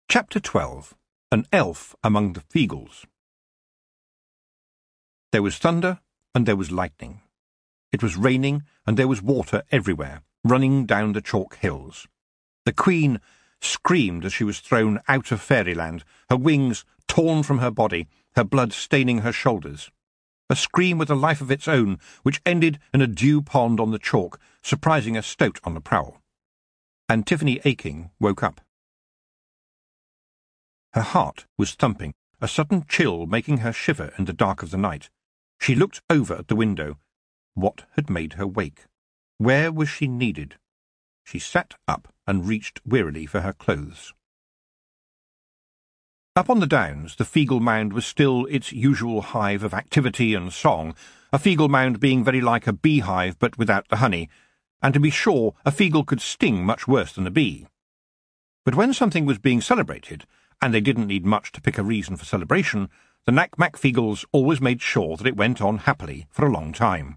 Chapter 12. An Elf Among the Feagles. There was thunder, and there was lightning. It was raining, and there was water everywhere, running down the chalk hills. The Queen screamed as she was thrown out of fairyland, her wings torn from her body, her blood staining her shoulders. A scream with a life of its own, which ended in a dew pond on the chalk, surprising a stoat on the prowl. Antigone Aking woke up. Her heart was thumping, a sudden chill making her shiver in the dark of the night. She looked over at the window. What had made her wake? Where was she needed? She sat up and reached wearily for her clothes. Up on the downs, the Feagle Mound was still its usual hive of activity and song, a Feagle Mound being very like a beehive but without the honey, and to be sure a Feagle could sting much worse than a bee. But when something was being celebrated, and they didn't need much to pick a reason for celebration, the Knack-Mack Feagles always made sure that it went on happily for a long time.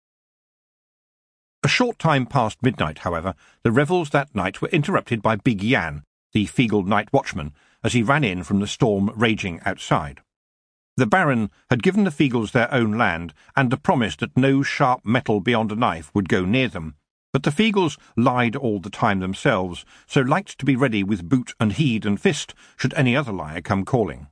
A short time past midnight, however, the revels that night were interrupted by Big Yan, the Feagle night watchman, as he ran in from the storm raging outside. The Baron had given the Feagles their own land, and the promise that no sharp metal beyond a knife would go near them, but the Feagles lied all the time themselves, so liked to be ready with boot and heed and fist should any other liar come calling.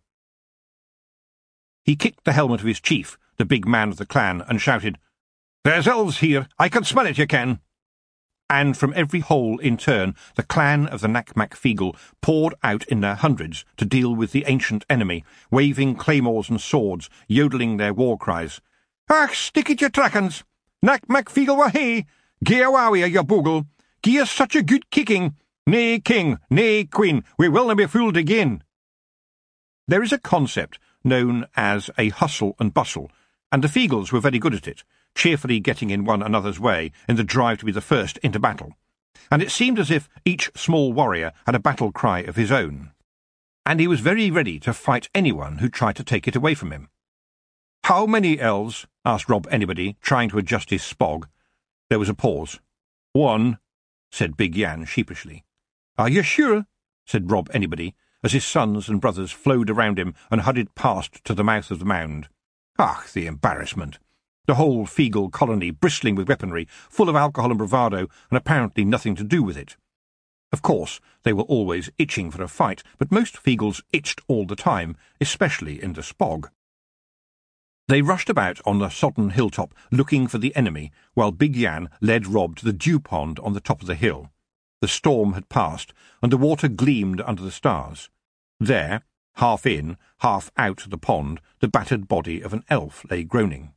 He kicked the helmet of his chief, the big man of the clan, and shouted, "There's elves here! I can smell it, you can!" And from every hole in turn the clan of the Knack-Mack Feagle poured out in their hundreds to deal with the ancient enemy, waving claymores and swords, yodeling their war cries. "Ach, stick it, you trackens! Knack-Mack Feagle wa hey! Gie awawi, you bogle! Gie us such a good kicking! Nay king, nay queen, we will not be fooled again!" There is a concept known as a hustle and bustle, and the Feagles were very good at it, cheerfully getting in one another's way in the drive to be the first into battle, and it seemed as if each small warrior had a battle cry of his own, and he was very ready to fight anyone who tried to take it away from him. "How many elves?" asked Rob Anybody, trying to adjust his spog. There was a pause. "One," said Big Yan sheepishly. "Are you sure?" said Rob Anybody, as his sons and brothers flowed around him and hurried past to the mouth of the mound. Ach, the embarrassment! The whole Feagle colony bristling with weaponry, full of alcohol and bravado, and apparently nothing to do with it. Of course, they were always itching for a fight, but most Feagles itched all the time, especially in the spog. They rushed about on the sodden hilltop, looking for the enemy, while Big Yan led Rob to the dew pond on the top of the hill. The storm had passed, and the water gleamed under the stars. There, half in, half out of the pond, the battered body of an elf lay groaning.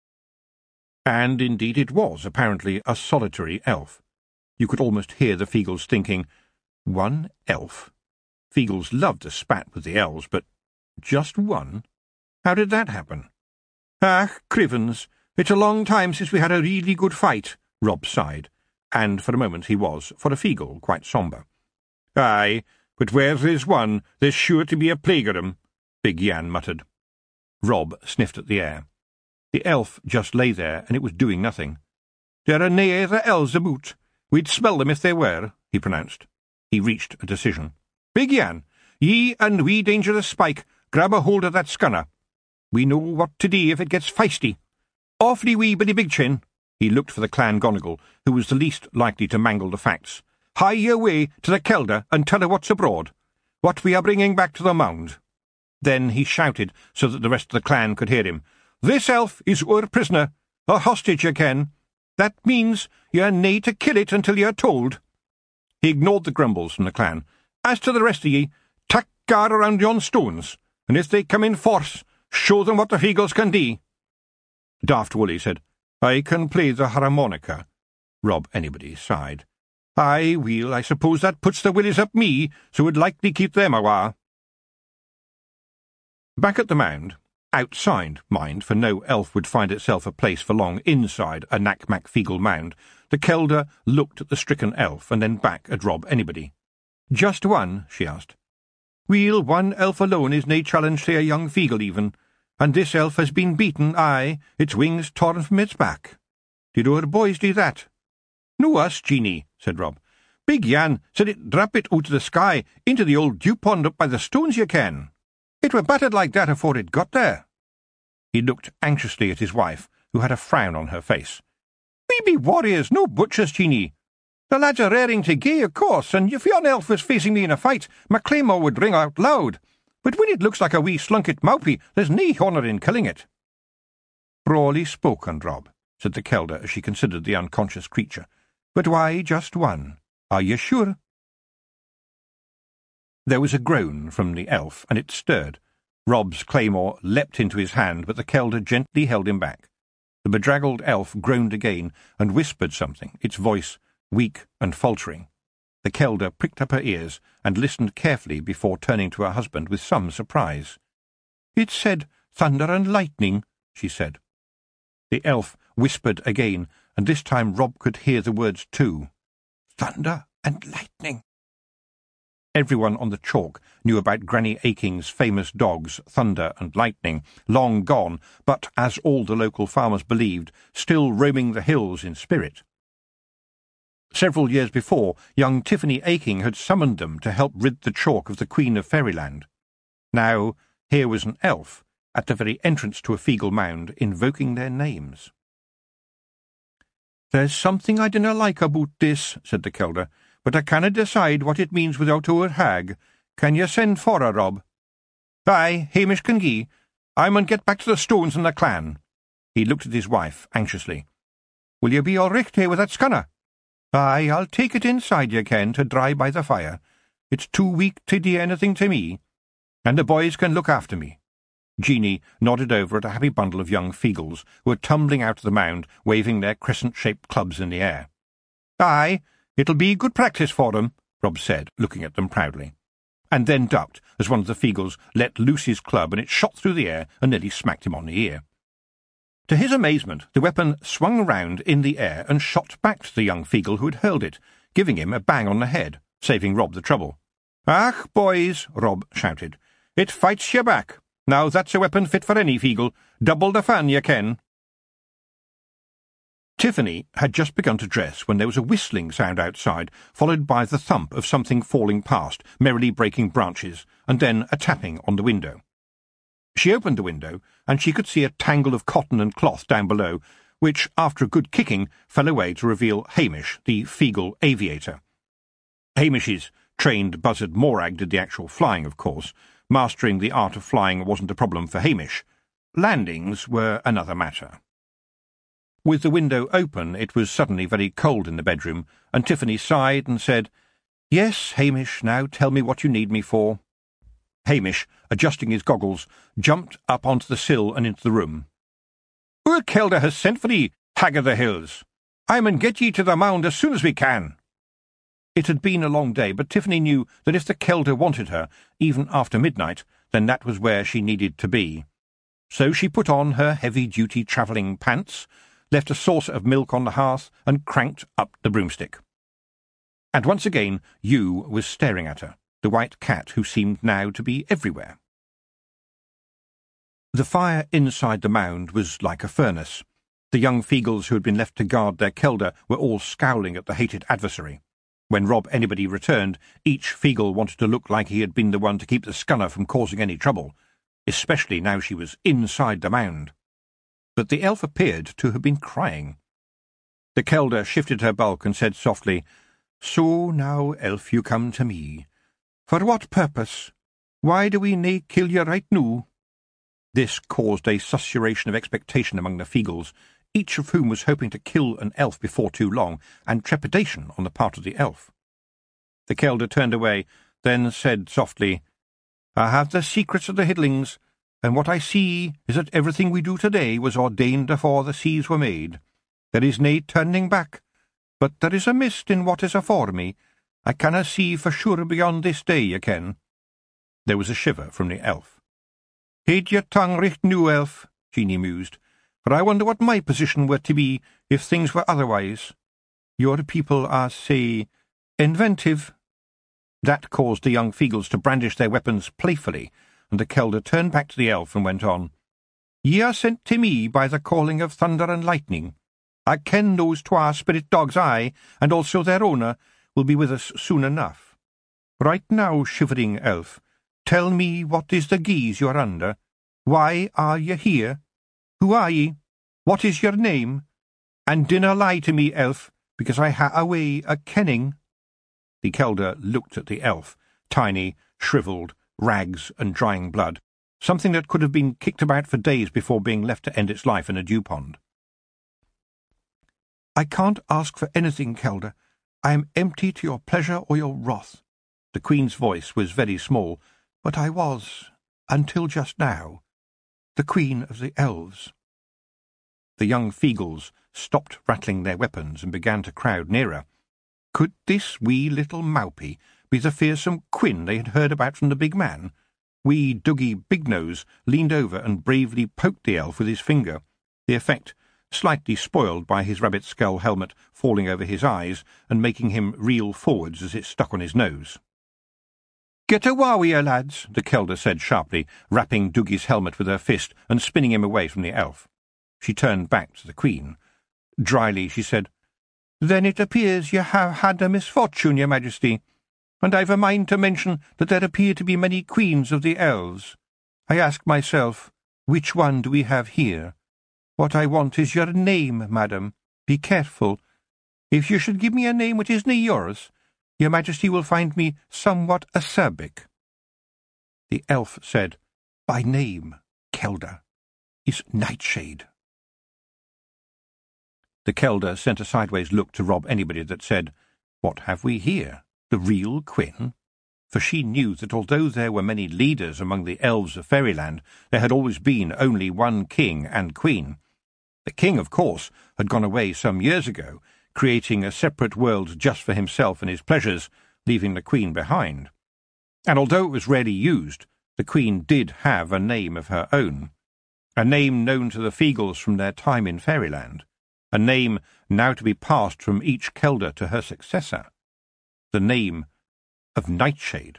And indeed it was, apparently, a solitary elf. You could almost hear the Feagles thinking, "One elf?" Feagles loved a spat with the elves, but just one? How did that happen? "Ach, Crivens, it's a long time since we had a really good fight," Rob sighed, and for a moment he was, for a Feagle, quite sombre. "Aye, but where there's one, there's sure to be a plague of 'em," Big Yan muttered. Rob sniffed at the air. The elf just lay there, and it was doing nothing. "There are nae other elves aboot. We'd smell them if there were," he pronounced. He reached a decision. "Big Yan, ye and wee Dangerous Spike, grab a hold of that scunner. We know what to do if it gets feisty. Awfully wee Billy Big Chin." He looked for the Clan Gonigal, who was the least likely to mangle the facts. "Hie your way to the Kelder and tell her what's abroad. What we are bringing back to the mound." Then he shouted so that the rest of the clan could hear him. "This elf is our prisoner, a hostage, you ken. That means you're nae to kill it until you're told." He ignored the grumbles from the clan. "As to the rest of ye, tack guard around yon stones, and if they come in force, show them what the Feagles can do." Daft Woolly said, "I can play the harmonica." Rob Anybody sighed. "Aye, weel, I suppose that puts the willies up me, so would likely keep them awa." Back at the mound, outside, mind, for no elf would find itself a place for long inside a Knack-Mack Feagle mound, the Kelder looked at the stricken elf and then back at Rob Anybody. "Just one?" she asked. "Weel, one elf alone is nae challenge to a young Feagle even, and this elf has been beaten, aye, its wings torn from its back. Did our boys do that?" "No us, Jeanie," said Rob. Big Jan said it drap it out of the sky into the old dew pond up by the stones, you ken. It were battered like that afore it got there. He looked anxiously at his wife, who had a frown on her face. We be warriors, no butchers, Jeanie. The lads are raring to gay, of course, and if yon elf was facing me in a fight, my claymore would ring out loud. But when it looks like a wee slunket mawpie, there's nae honour in killing it. Brawly spoken, Rob, said the Kelder as she considered the unconscious creature. But why just one? Are you sure? There was a groan from the elf, and it stirred. Rob's claymore leapt into his hand, but the Kelder gently held him back. The bedraggled elf groaned again and whispered something, its voice weak and faltering. The Kelder pricked up her ears and listened carefully before turning to her husband with some surprise. "It said thunder and lightning," she said. The elf whispered again, and this time Rob could hear the words too. Thunder and lightning. Everyone on the chalk knew about Granny Aking's famous dogs, Thunder and Lightning, long gone, but, as all the local farmers believed, still roaming the hills in spirit. Several years before, young Tiffany Aking had summoned them to help rid the chalk of the Queen of Fairyland. Now, here was an elf, at the very entrance to a Feagle mound, invoking their names. "There's something I dinna like about this," said the Kelder, "but I canna decide what it means without our hag. Can you send for her, Rob?" "Aye, Hamish can gie. I mun get back to the stones and the clan." He looked at his wife anxiously. "Will you be all richt with that scunner?" "Aye, I'll take it inside, you ken, to dry by the fire. It's too weak to do anything to me. And the boys can look after me." Jeanie nodded over at a happy bundle of young Feagles who were tumbling out of the mound, waving their crescent-shaped clubs in the air. "Aye, it'll be good practice for them," Rob said, looking at them proudly, and then ducked as one of the Feagles let loose his club, and it shot through the air and nearly smacked him on the ear. To his amazement, the weapon swung round in the air and shot back to the young Feagle who had hurled it, giving him a bang on the head, saving Rob the trouble. "Ach, boys," Rob shouted, "it fights you back. Now that's a weapon fit for any Feagle. Double the fun, you ken." Tiffany had just begun to dress when there was a whistling sound outside, followed by the thump of something falling past, merrily breaking branches, and then a tapping on the window. She opened the window, and she could see a tangle of cotton and cloth down below, which, after a good kicking, fell away to reveal Hamish, the Feagle aviator. Hamish's trained buzzard Morag did the actual flying, of course. Mastering the art of flying wasn't a problem for Hamish. Landings were another matter. With the window open, it was suddenly very cold in the bedroom, and Tiffany sighed and said, "Yes, Hamish, now tell me what you need me for." Hamish, adjusting his goggles, jumped up onto the sill and into the room. "Our Kelder has sent for thee, hag of the hills. I mun get ye to the mound as soon as we can." It had been a long day, but Tiffany knew that if the Kelder wanted her, even after midnight, then that was where she needed to be. So she put on her heavy-duty travelling pants, left a saucer of milk on the hearth, and cranked up the broomstick. And once again Hugh was staring at her, the white cat who seemed now to be everywhere. The fire inside the mound was like a furnace. The young Feagles who had been left to guard their Kelder were all scowling at the hated adversary. When Rob anybody returned, each Feagle wanted to look like he had been the one to keep the scunner from causing any trouble, especially now she was inside the mound. But the elf appeared to have been crying. The Kelder shifted her bulk and said softly, "So now, elf, you come to me. For what purpose? Why do we nae kill you right noo?" This caused a susurration of expectation among the Feagles, each of whom was hoping to kill an elf before too long, and trepidation on the part of the elf. The Kelder turned away, then said softly, "I have the secrets of the Hiddlings, and what I see is that everything we do today was ordained afore the seas were made. There is nae turning back, but there is a mist in what is afore me. I canna see for sure beyond this day, ye ken." There was a shiver from the elf. "Heid your tongue richt noo, elf," Jeanie mused, "for I wonder what my position were to be if things were otherwise. Your people are, say, inventive." That caused the young Feagles to brandish their weapons playfully, and the Kelder turned back to the elf and went on, "Ye are sent to me by the calling of Thunder and Lightning. I ken those twa spirit dogs, and also their owner, will be with us soon enough. Right now, shivering elf, tell me what is the guise you're under? Why are ye here? Who are ye? What is your name? And dinna lie to me, elf, because I ha a way a kenning." The Kelder looked at the elf, tiny, shrivelled, rags and drying blood, something that could have been kicked about for days before being left to end its life in a dew pond. "I can't ask for anything, Kelder. I am empty to your pleasure or your wrath." The Queen's voice was very small, but I was, until just now, the Queen of the Elves. The young Feagles stopped rattling their weapons and began to crowd nearer. Could this wee little Maupie be the fearsome Quinn they had heard about from the big man? Wee Dougie Bignose leaned over and bravely poked the elf with his finger, the effect slightly spoiled by his rabbit skull helmet falling over his eyes and making him reel forwards as it stuck on his nose. "Get a warrior, lads," the Kelder said sharply, rapping Dougie's helmet with her fist and spinning him away from the elf. She turned back to the Queen. Dryly she said, "Then it appears ye have had a misfortune, your Majesty, and I've a mind to mention that there appear to be many queens of the elves. I ask myself, which one do we have here? What I want is your name, madam. Be careful. If you should give me a name which isn't yours, your Majesty will find me somewhat acerbic." The elf said, "My name, Kelder, is Nightshade." The Kelder sent a sideways look to rob anybody that said, "What have we here? The real Quinn?" For she knew that although there were many leaders among the elves of Fairyland, there had always been only one king and queen. The king, of course, had gone away some years ago, creating a separate world just for himself and his pleasures, leaving the queen behind. And although it was rarely used, the queen did have a name of her own, a name known to the Feagles from their time in Fairyland, a name now to be passed from each Kelder to her successor, the name of Nightshade.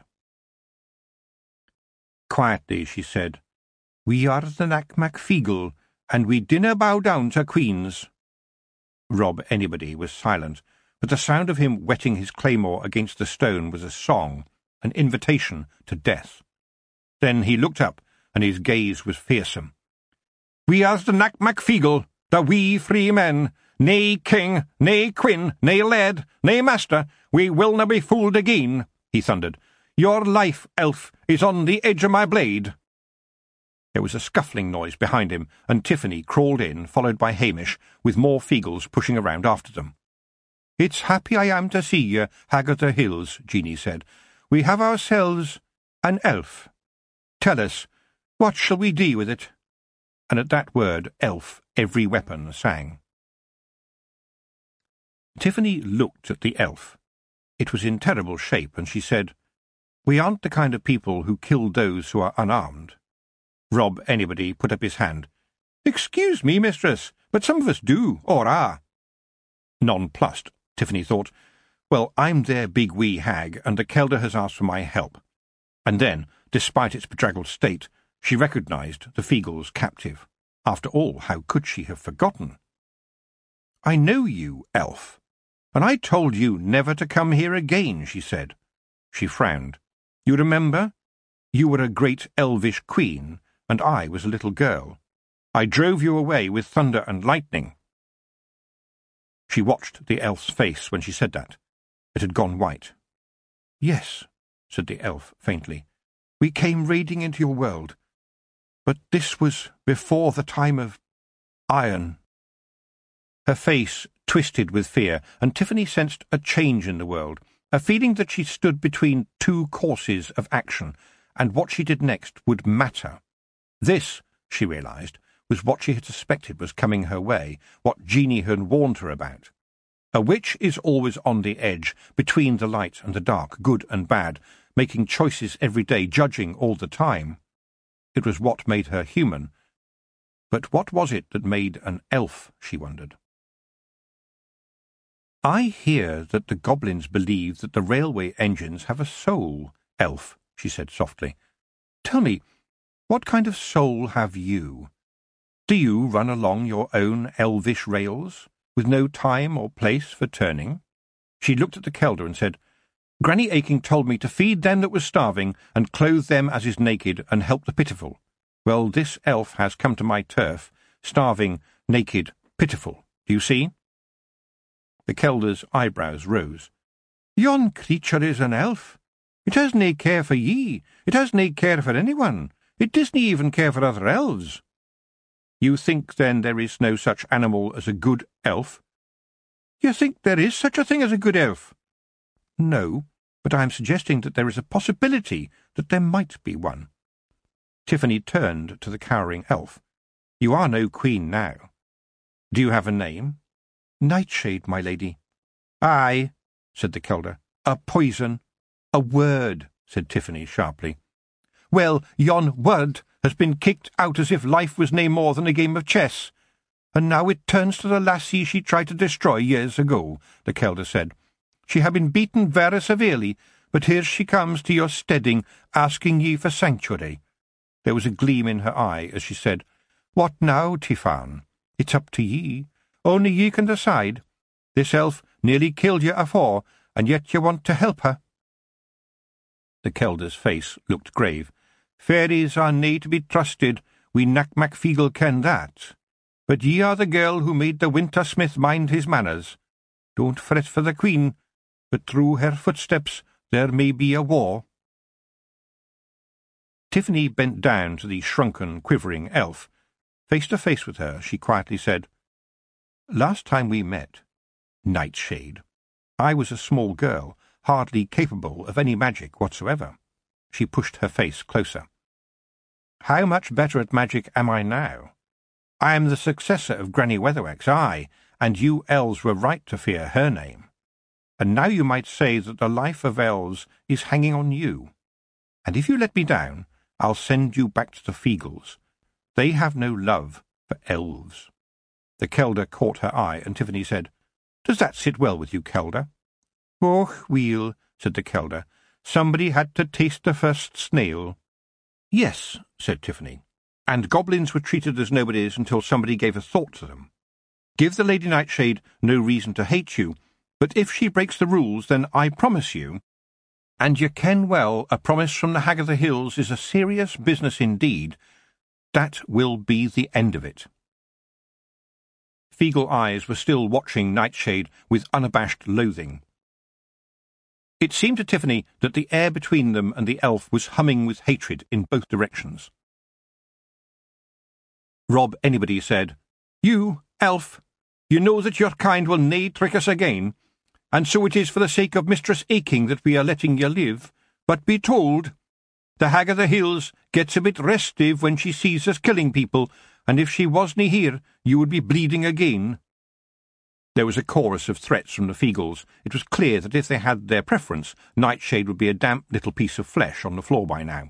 Quietly she said, "We are the Nac-Mac Feagle, and we dinna bow down to queens." Rob Anybody was silent, but the sound of him whetting his claymore against the stone was a song, an invitation to death. Then he looked up, and his gaze was fearsome. "We are the Nac-Mac Feagle, the wee free men. Nae king, nae queen, nae laird, nae master, we will na be fooled again," he thundered. "Your life, elf, is on the edge of my blade." There was a scuffling noise behind him, and Tiffany crawled in, followed by Hamish, with more Feagles pushing around after them. "It's happy I am to see ye, Hag of the Hills," Jeanie said. "We have ourselves an elf. Tell us, what shall we do with it?" And at that word, elf, every weapon sang. Tiffany looked at the elf. It was in terrible shape, and she said, "We aren't the kind of people who kill those who are unarmed." Rob Anybody put up his hand. "Excuse me, mistress, but some of us do, or are." Nonplussed, Tiffany thought, "Well, I'm their big wee hag, and the Kelder has asked for my help." And then, despite its bedraggled state, she recognised the Feagle's captive. After all, how could she have forgotten? "I know you, elf, and I told you never to come here again," she said. She frowned. "You remember? You were a great elvish queen, and I was a little girl. I drove you away with thunder and lightning." She watched the elf's face when she said that. It had gone white. "Yes," said the elf faintly. "We came raiding into your world. But this was before the time of iron." Her face twisted with fear, and Tiffany sensed a change in the world, a feeling that she stood between two courses of action, and what she did next would matter. This, she realised, was what she had suspected was coming her way, what Jeanie had warned her about. A witch is always on the edge, between the light and the dark, good and bad, making choices every day, judging all the time. It was what made her human. But what was it that made an elf, she wondered. "I hear that the goblins believe that the railway engines have a soul, elf," she said softly. "Tell me, what kind of soul have you? Do you run along your own elvish rails, with no time or place for turning?" She looked at the Kelder and said, Granny Aching told me to feed them that was starving, and clothe them as is naked, and help the pitiful. Well, this elf has come to my turf, starving, naked, pitiful. Do you see? The Kelder's eyebrows rose. Yon creature is an elf. It has nae care for ye. It has nae care for anyone. It doesn't even care for other elves. You think, then, there is no such animal as a good elf? You think there is such a thing as a good elf? No, but I am suggesting that there is a possibility that there might be one. Tiffany turned to the cowering elf. You are no queen now. Do you have a name? Nightshade, my lady. Aye, said the Kelder. A poison. A word, said Tiffany sharply. Well, yon word has been kicked out as if life was nae more than a game of chess. And now it turns to the lassie she tried to destroy years ago, the Kelder said. She had been beaten very severely, but here she comes to your steading, asking ye for sanctuary. There was a gleam in her eye as she said, What now, Tiffan? It's up to ye. Only ye can decide. This elf nearly killed ye afore, and yet ye want to help her. The Kelder's face looked grave. Fairies are nae to be trusted, we Macfeegle ken that. But ye are the girl who made the wintersmith mind his manners. Don't fret for the queen, but through her footsteps there may be a war. Tiffany bent down to the shrunken, quivering elf. Face to face with her, she quietly said, Last time we met, Nightshade, I was a small girl, hardly capable of any magic whatsoever. She pushed her face closer. How much better at magic am I now? I am the successor of Granny Weatherwax, aye, and you elves were right to fear her name. And now you might say that the life of elves is hanging on you. And if you let me down, I'll send you back to the Feegles. They have no love for elves. The Kelder caught her eye, and Tiffany said, Does that sit well with you, Kelder? Och, weel, said the Kelder. Somebody had to taste the first snail. Yes, said Tiffany, and goblins were treated as nobodies until somebody gave a thought to them. Give the Lady Nightshade no reason to hate you, but if she breaks the rules, then I promise you, and ye ken well a promise from the Hag of the Hills is a serious business indeed, that will be the end of it. Feegle eyes were still watching Nightshade with unabashed loathing. It seemed to Tiffany that the air between them and the elf was humming with hatred in both directions. Rob Anybody said, You, elf, you know that your kind will nae trick us again, and so it is for the sake of Mistress Aching that we are letting ye live. But be told, the Hag of the Hills gets a bit restive when she sees us killing people, and if she wasn't here, you would be bleeding again. There was a chorus of threats from the Feegles. It was clear that if they had their preference, Nightshade would be a damp little piece of flesh on the floor by now.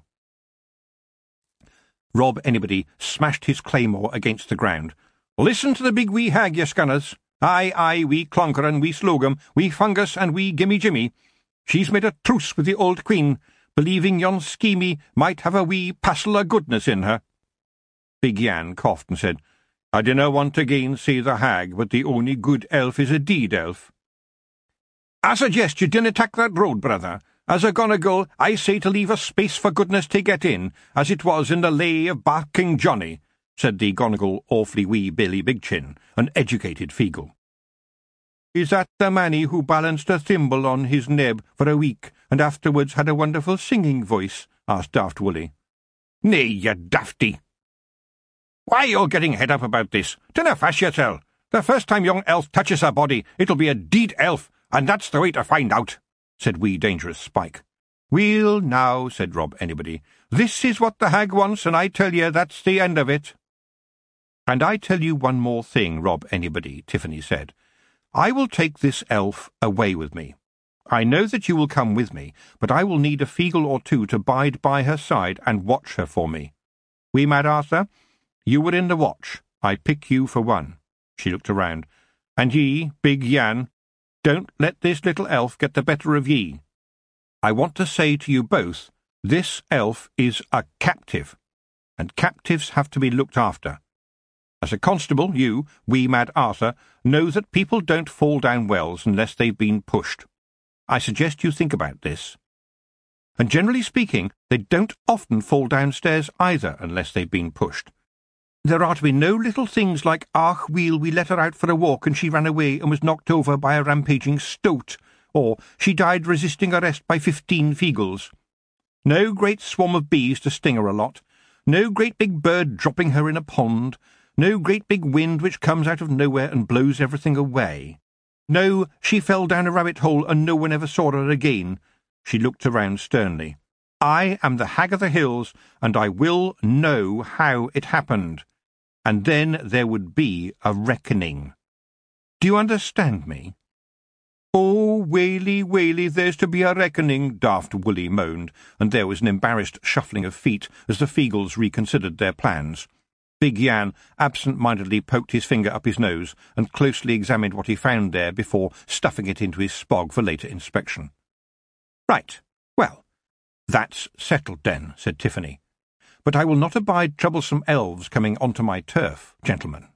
Rob Anybody smashed his claymore against the ground. Listen to the big wee hag, ye scunners. Aye, aye, wee Clonker and wee Slogum, wee Fungus and wee Gimme Jimmy. She's made a truce with the old queen, believing yon schemy might have a wee passel o' goodness in her. Big Yan coughed and said, I dinna want to gainsay the hag, but the only good elf is a deed elf. I suggest you dinna tak that road, brother. As a Gonagle, I say to leave a space for goodness to get in, as it was in the lay of Barking Johnny, said the Gonagle awfully wee Billy Bigchin, an educated Feegle. Is that the manny who balanced a thimble on his neb for a week, and afterwards had a wonderful singing voice? Asked Daft Woolly. Nay, ye dafty. Why you're getting head up about this? Dinna fash yoursel. The first time young elf touches her body, it'll be a deed elf, and that's the way to find out, said wee Dangerous Spike. Weel, now, said Rob Anybody, this is what the hag wants, and I tell ye that's the end of it. And I tell you one more thing, Rob Anybody, Tiffany said. I will take this elf away with me. I know that you will come with me, but I will need a Feegle or two to bide by her side and watch her for me. Wee Mad Arthur, you were in the watch. I pick you for one. She looked around. And ye, Big Yan, don't let this little elf get the better of ye. I want to say to you both, this elf is a captive, and captives have to be looked after. As a constable, you, wee Mad Arthur, know that people don't fall down wells unless they've been pushed. I suggest you think about this. And generally speaking, they don't often fall downstairs either unless they've been pushed. There are to be no little things like, "Ach, weel, we let her out for a walk and she ran away and was knocked over by a rampaging stoat," or "She died resisting arrest by 15 Feagles." No great swarm of bees to sting her a lot, no great big bird dropping her in a pond, no great big wind which comes out of nowhere and blows everything away. No, she fell down a rabbit hole and no one ever saw her again. She looked around sternly. I am the Hag of the Hills, and I will know how it happened. And then there would be a reckoning. Do you understand me? "Oh, Whaley, Whaley, there's to be a reckoning," Daft Woolly moaned, and there was an embarrassed shuffling of feet as the Feagles reconsidered their plans. Big Yan absent-mindedly poked his finger up his nose and closely examined what he found there before stuffing it into his spog for later inspection. "Right. Well, that's settled then," said Tiffany. "But I will not abide troublesome elves coming onto my turf, gentlemen."